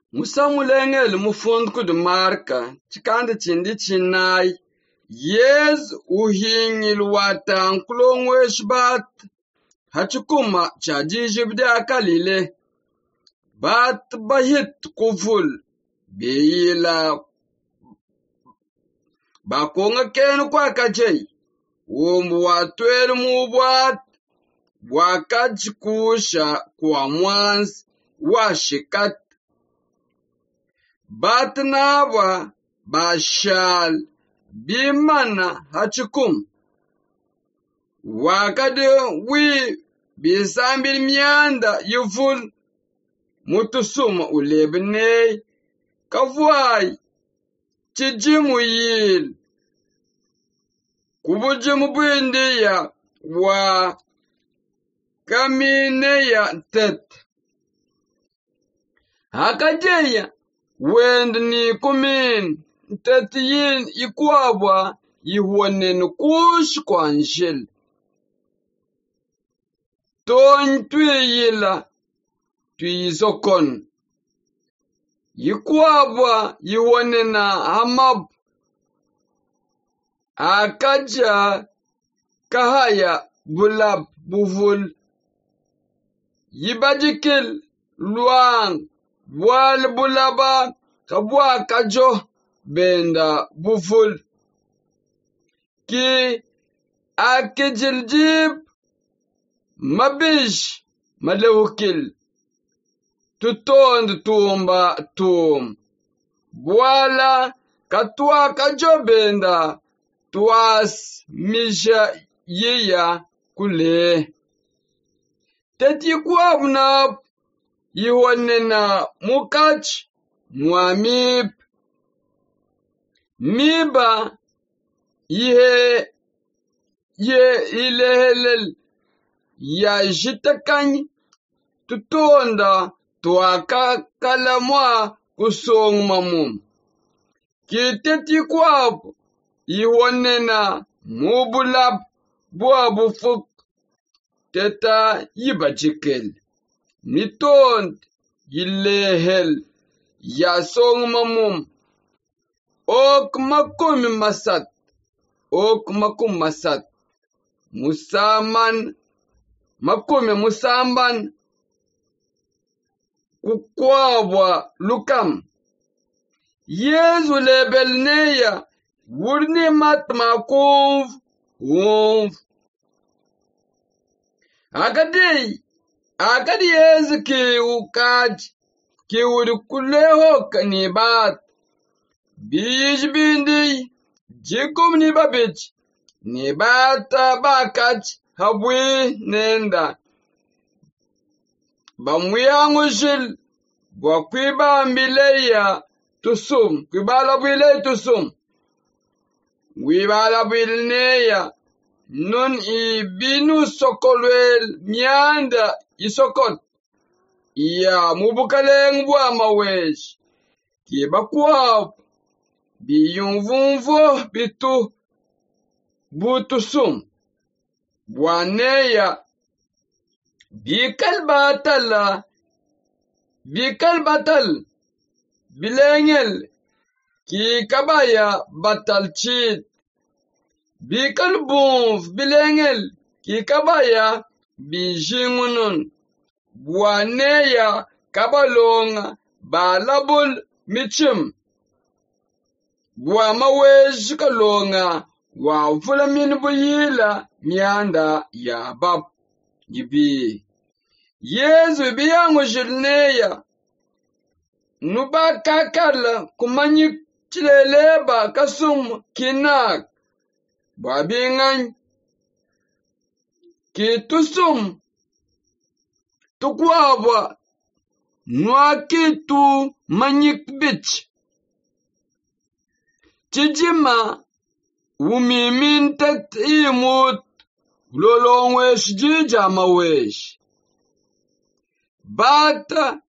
Musamulengel mufund kud marka, chikande chindi chinai. Yes uhinyil watan kulongweshbat. Hachukuma chajijibde akalile. Bat bahit kuful. Beila bakonga kenu kwa kajay. Watwel mubwat. Wakajikusha kwa mwans washikat. Batnawa bashal bimana hachukum. Wakade wi bisambil mianda yuful mutusuma ulebne kafwai chijimu yil kubujimu bwindiya wa kamine ya tet. Hakajeya wend ni kumin tet yin ikwabwa ihuanen kush kwa njil. Ton tuyila tuyizokon. Ikwabwa ihuanena hamab. Akaja kahaya bulab buvul. Yibajikil luang wal bulaba kabwa kajo benda buful. Ki akijiljib mabish malewukil. Tutond tumba tum. Bwala katwa kajo benda tuas misha yiya kule. Teti kwabna yiwanena mukach muamib. Miba ye ilehelel ya jitakany tutonda tuaka kalamwa kusong mamum. Kiteti kwab yiwanena mubulab buabufuk teta yibajikel. Mitond yilehel ya song mamum. Ok makum masat. Ok makum masat. Musaman. Makume musamban. Kukwabwa lukam. Yezu lebel neya. Wurni mat makumv. Wumv. Akadi yezu ki ukaj. Ki urikuleho kanibat. Bij bindi. Jikum ni babich. Ni bata bakach. Habwi nenda. Bamwiyangushil. Bwakwiba mbileya tusum. Kwibala bwile tusum. Wibala bwilneya. Nun ibinu sokolwel mianda isokot. Ya mubukaleng bwa mawesh. Kiba kwab. Biyumvumvo bitu. Butusum. Bwaneya. Bikal batala. Bikal batal. Bilengel. Ki kabaya batal chit. Bikal bumv bilengel. Ki kabaya bijingunun. Bwaneya kabalonga balabul michim. Bwa mawej kalonga wa fulamin buyila mianda ya bab gibi. Yezu biyangu jilneya. Nuba kakala kumanyik chileleba kasum kinak. Bwa bingan. Ki tusum. Tukwabwa. Nwakitu manyik bich. Chijima. Umimin tet imut. Lolongwesh jija mawesh. Bata.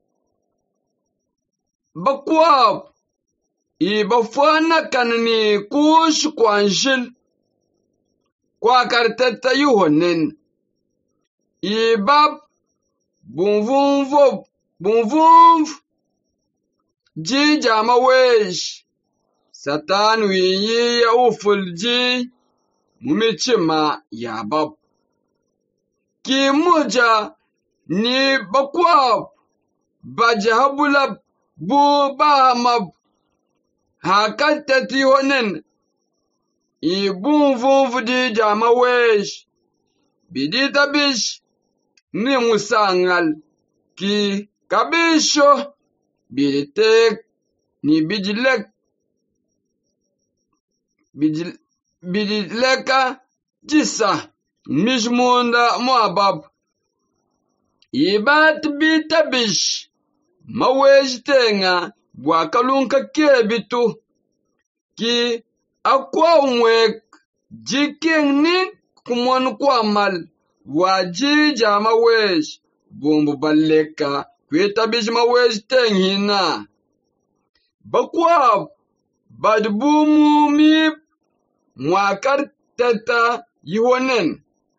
Bakwab. Ibafwana kanani kush kwa njil. Kwa karteta yuhonen. Ibab. Bumvumvo. Bumvumv. ji jama wesh. Satan wiyi ya uful ji mumichima ya bab. Ki muja ni bakwab bajahabulab bu bahamab hakatati honen ibun vunvudi jama wesh bidita bish ni musangal ki kabisho biditek ni bidileka jisa mishmunda muabab ibat bitabish mawesh tenga bwakalunka kebitu ki akwa umwek jiking ni kumon kwamal wajija mawesh bumbu baleka kwitabish mawesh tenghina bakwab badbumu mip mwakar teta yihonen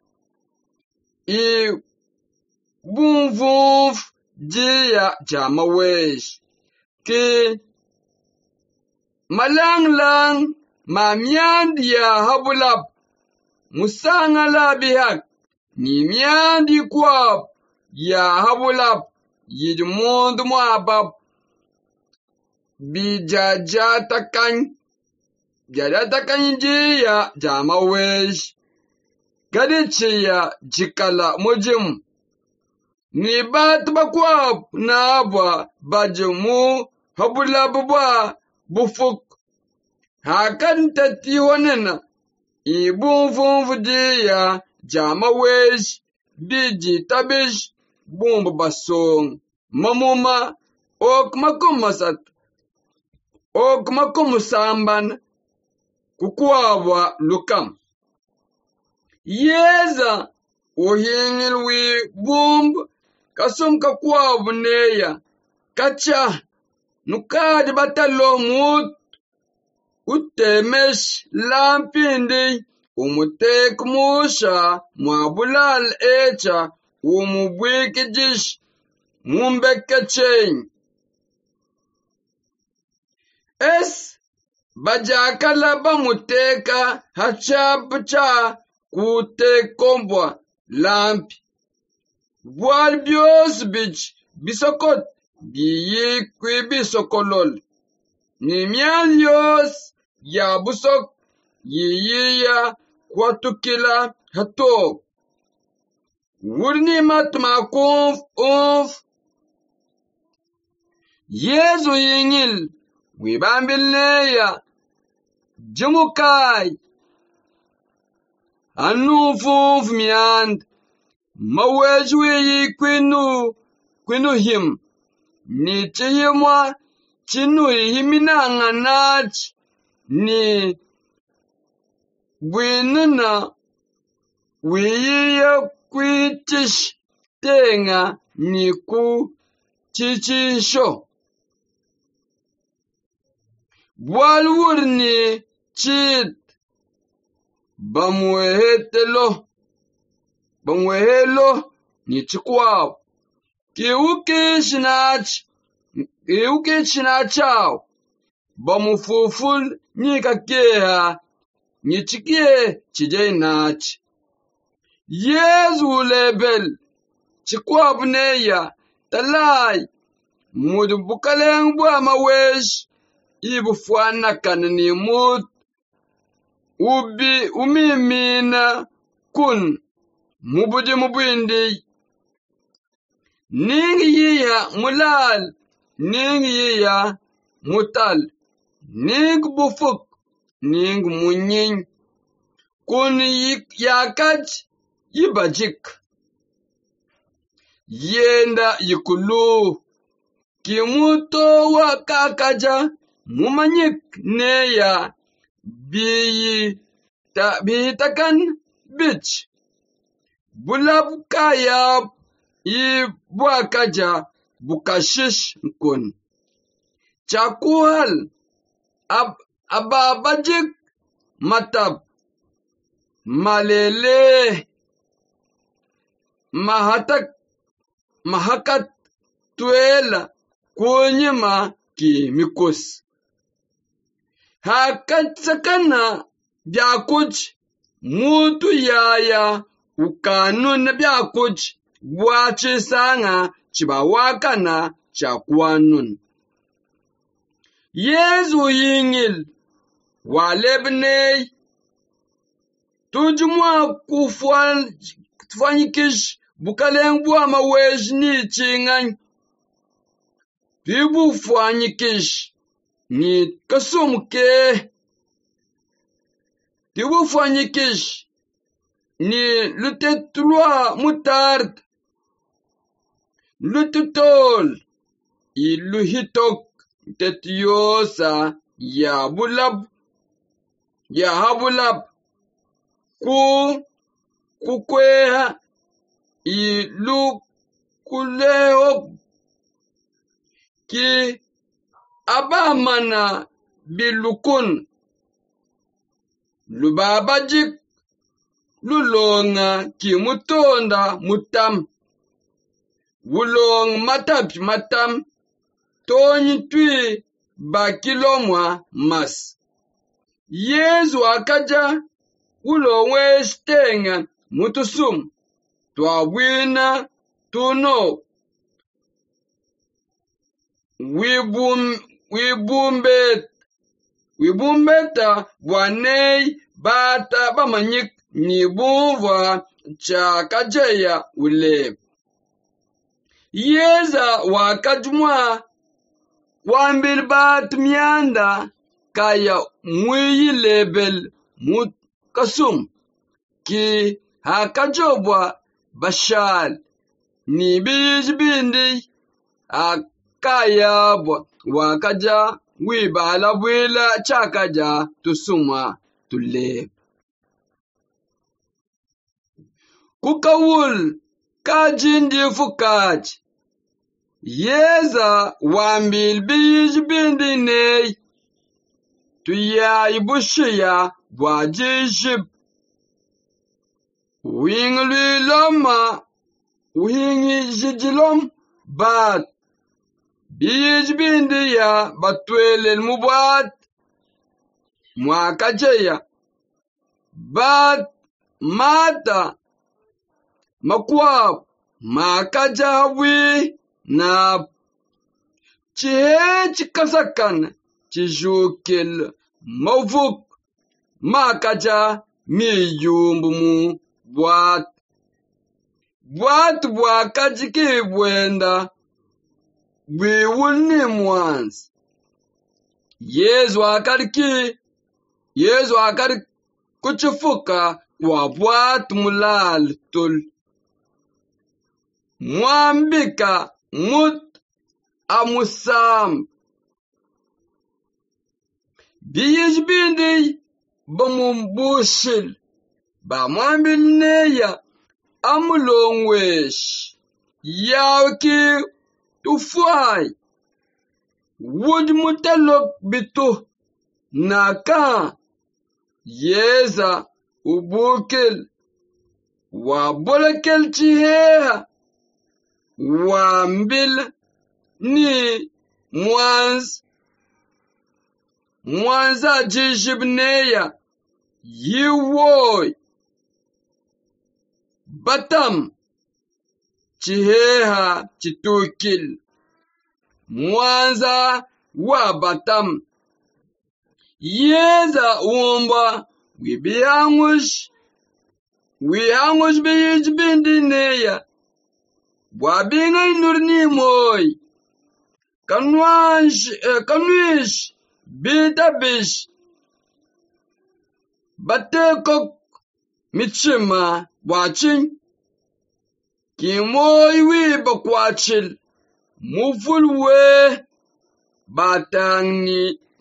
I bumvumf jiya jama wesh ki malanglang mamyandi ya habulab musangala bihak ni myandi kwab ya habulab yidmundu muabab bijajatakan jiya jama wesh gadichiya jikala mujim ni bat bakwab na ba bajimu habulab ba bufuk hakan tati honena ibun funfudiya jama wesh biji tabish bumbu basong mamuma ok makumasamban kukwabwa lukam yeza uhingil wi bumb kasum kakwabu neya kacha nukadi batalo mut utemesh lampindi umutek musha mwabulal echa umubwikijish mumbekecheng es bajakala bamuteka hachapucha kutekombwa lampi bwal bios bich bisokot biyi kwi bisokolol ni mian yos ya busok yiyi ya kwatukila hato wurni matma kumf yezu yingil wibambil neya jumukai anu funf miand mawejwi kwinu him ni chihimwa chinu himinanga nach ni bwinuna wiyiya kwitish tenga ni ku chichisho bwalwurni chit bamwehelo ni chikwab kiuke chinachao bamufuful ni kakeha ni chikie chijeinach yezu lebel chikwab neya talai mudu bukaleng bwa mawesh ibufuana kanani mut umimina kun mubindi ningi yiya mulal ningi yiya mutal ningi bufuk ningi munyin kun yakaj yibajik yenda yikulu kimuto wakakaja mumanyik neya biyi takan bich bulab kaya ibwakaja bukashish nkun chakuhal ababajik matab malele mahakat tuela kunyima ki mikos. Hakatsakana byakuj mutu yaya ukanun byakuj bwachisanga chibawakana chakwanun. Yezu yingil walebnei tujumwa kufanyikish bukalengwa mawejni chingany bibu fanyikish ni kasumke bibu fanyikish ni lutetlwa mutard lututol iluhitok tetiosa ya habulab kukweha ilukuleok ki abamana bilukun lubabajik lulonga ki mutonda mutam wulong matam tonyi twi bakilomwa mas. Yezu akaja ulongwe stenga mutusum twawina tuno wibumbeta bwanei bata bamanyik nibuva chakajeya ule. Yeza wakajumwa kwambil bat mianda kaya mwiyi lebel kasum ki hakajobwa bashal ni bijbindi akayabwa wakaja wibala bwila chakaja tusuma tule. Kukawul kajindi fukaji Yeza wambil bijbindi nei tuya ibushiya wajishib wingli loma wingi jijilom bat bijbindi ya batwelel mubat mwakajeya bat mata makwab makajawi na chihe chikasakan chijukil mavuk makaja miyumbumu bwat bwakajiki bwenda bwiwulni mwans. Yezu akari kuchifuka kwa bwat mulal tul mwambika mut amusam bijbindi bamumbushil ba mwambil neya amulongwesh yawki tufai wud mutalok bitu naka Yeza ubukil wa bolakil chiheha wambil ni mwanza jishibneya yiwoy batam chiheha chitukil mwanza wa batam. Yeza umba wihangush bijbindi neya wabinga inurni moy kanwish bitabish batekok michima wachin kimoy wi bakwachil mufulwe batangni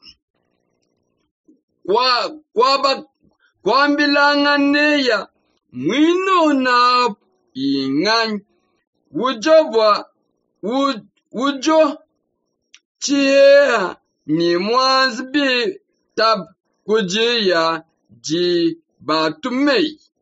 kwambilanga neya mwino na ingany wujo chiheha ni mwanzbi tab kujiya ji batumei.